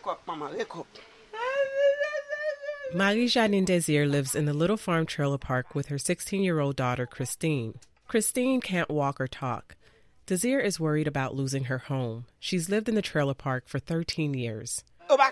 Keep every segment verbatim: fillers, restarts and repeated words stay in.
up, Mama, wake up. Marie-Janine Desir lives in the Little Farm Trailer Park with her sixteen-year-old daughter, Christine. Christine can't walk or talk. Desir is worried about losing her home. She's lived in the trailer park for thirteen years.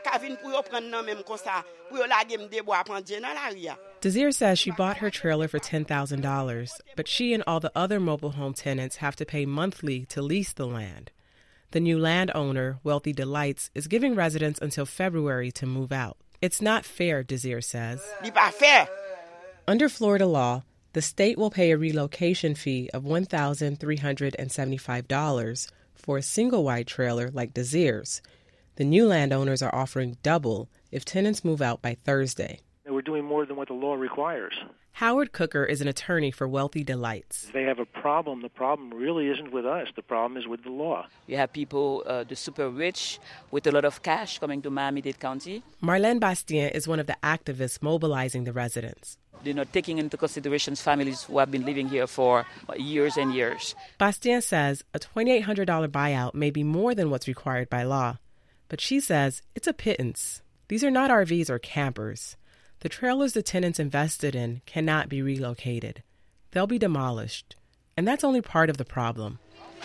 Desir says she bought her trailer for ten thousand dollars, but she and all the other mobile home tenants have to pay monthly to lease the land. The new landowner, Wealthy Delights, is giving residents until February to move out. It's not fair, Desir says. It's not fair. Under Florida law, the state will pay a relocation fee of one thousand three hundred seventy-five dollars for a single-wide trailer like Desir's. The new landowners are offering double if tenants move out by Thursday. We're doing more than what the law requires. Howard Cooker is an attorney for Wealthy Delights. If they have a problem, the problem really isn't with us. The problem is with the law. You have people, uh, the super rich, with a lot of cash coming to Miami-Dade County. Marlene Bastien is one of the activists mobilizing the residents. They're not taking into consideration families who have been living here for years and years. Bastien says a two thousand eight hundred dollars buyout may be more than what's required by law. But she says it's a pittance. These are not R Vs or campers. The trailers the tenants invested in cannot be relocated. They'll be demolished. And that's only part of the problem.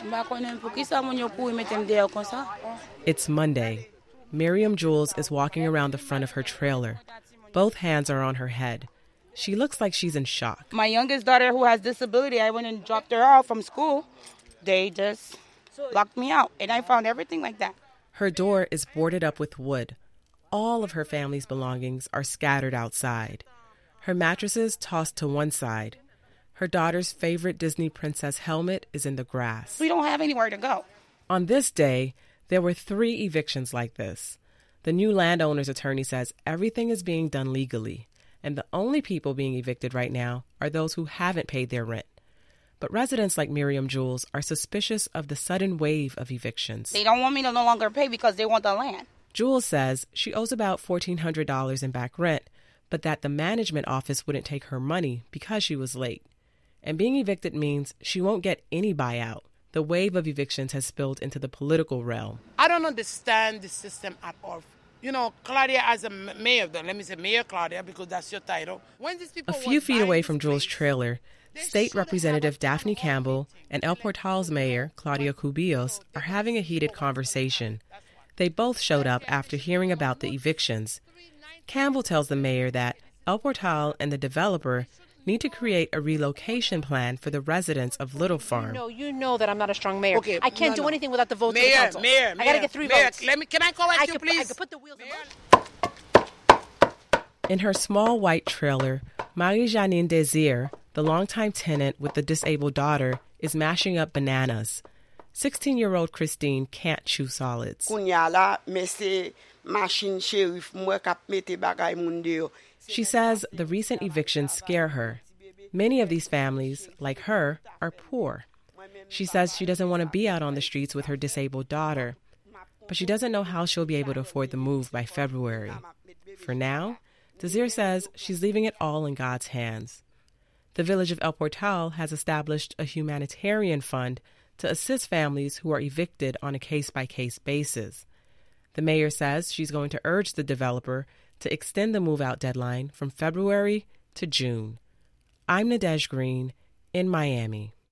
It's Monday. Miriam Jules is walking around the front of her trailer. Both hands are on her head. She looks like she's in shock. My youngest daughter, who has disability, I went and dropped her off from school. They just locked me out, and I found everything like that. Her door is boarded up with wood. All of her family's belongings are scattered outside. Her mattresses tossed to one side. Her daughter's favorite Disney princess helmet is in the grass. We don't have anywhere to go. On this day, there were three evictions like this. The new landowner's attorney says everything is being done legally, and the only people being evicted right now are those who haven't paid their rent. But residents like Miriam Jules are suspicious of the sudden wave of evictions. They don't want me to no longer pay because they want the land. Jules says she owes about fourteen hundred dollars in back rent, but that the management office wouldn't take her money because she was late. And being evicted means she won't get any buyout. The wave of evictions has spilled into the political realm. I don't understand the system at all. You know, Claudia as a mayor, let me say Mayor Claudia because that's your title. When these people a few feet away from Jules' trailer, State Representative Daphne Campbell and El Portal's mayor, Claudia Cubillos, are having a heated conversation. They both showed up after hearing about the evictions. Campbell tells the mayor that El Portal and the developer need to create a relocation plan for the residents of Little Farm. You know, you know that I'm not a strong mayor. Okay, I can't no, do no. anything without the votes mayor, of the council. Mayor, I got to get three mayor, votes. Let me, can I correct I you, could, please? I could put the wheels in motion. In her small white trailer, Marie-Janine Desir, the longtime tenant with the disabled daughter, is mashing up bananas. sixteen-year-old Christine can't chew solids. She says the recent evictions scare her. Many of these families, like her, are poor. She says she doesn't want to be out on the streets with her disabled daughter, but she doesn't know how she'll be able to afford the move by February. For now, Desir says she's leaving it all in God's hands. The village of El Portal has established a humanitarian fund to assist families who are evicted on a case-by-case basis. The mayor says she's going to urge the developer to extend the move-out deadline from February to June. I'm Nadege Green in Miami.